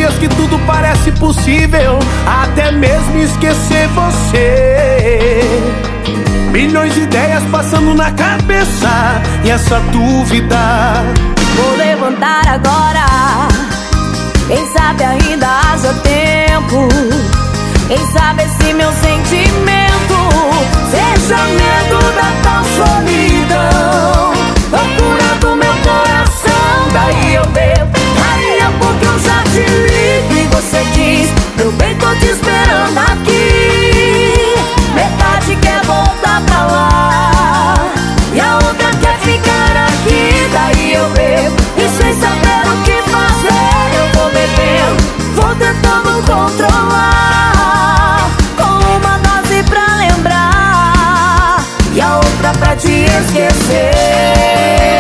dias que tudo parece possível, até mesmo esquecer você. Milhões de ideias passando na cabeça e essa dúvida. Vou levantar agora, quem sabe ainda haja tempo. Quem sabe esse meu sentimento seja medo da tal solidão, loucura do meu coração. Daí eu bebo, daí a pouco eu já te ligo e você diz: meu bem, tô te esperando aqui. Metade quer voltar pra lá e a outra quer ficar aqui. Daí eu bebo e sem saber o que fazer eu vou bebendo, vou tentando controlar, com uma dose pra lembrar e a outra pra te esquecer.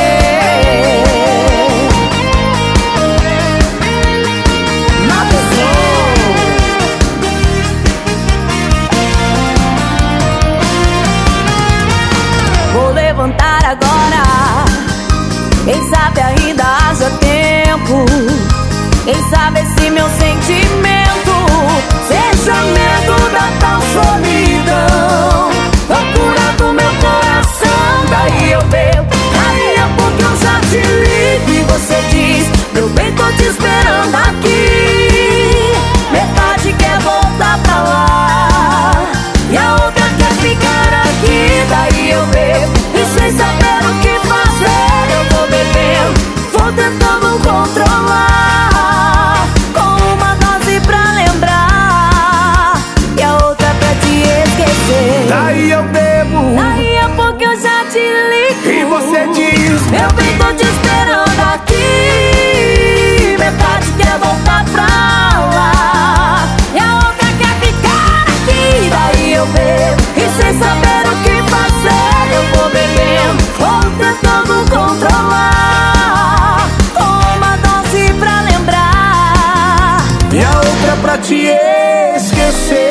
Vou levantar agora, quem sabe ainda haja tempo. Quem sabe esse meu sentimento seja medo da tal solidão, loucura do meu coração. Daí eu bebo, daí a pouco eu já te ligo e você diz: meu bem, tô te esperando aqui. Metade quer voltar pra lá e a outra quer ficar aqui. Daí eu bebo e sem saber o que fazer eu vou bebendo, vou tentando controlar, com uma dose pra lembrar e a outra pra te esquecer. Daí eu bebo, daí a pouco eu já te ligo e você diz: meu bem, tô te esperando aqui. Metade quer voltar pra lá e a outra quer ficar aqui. Daí eu bebo e sem saber o que fazer eu vou bebendo, vou tentando controlar, com uma dose pra lembrar e a outra pra te esquecer.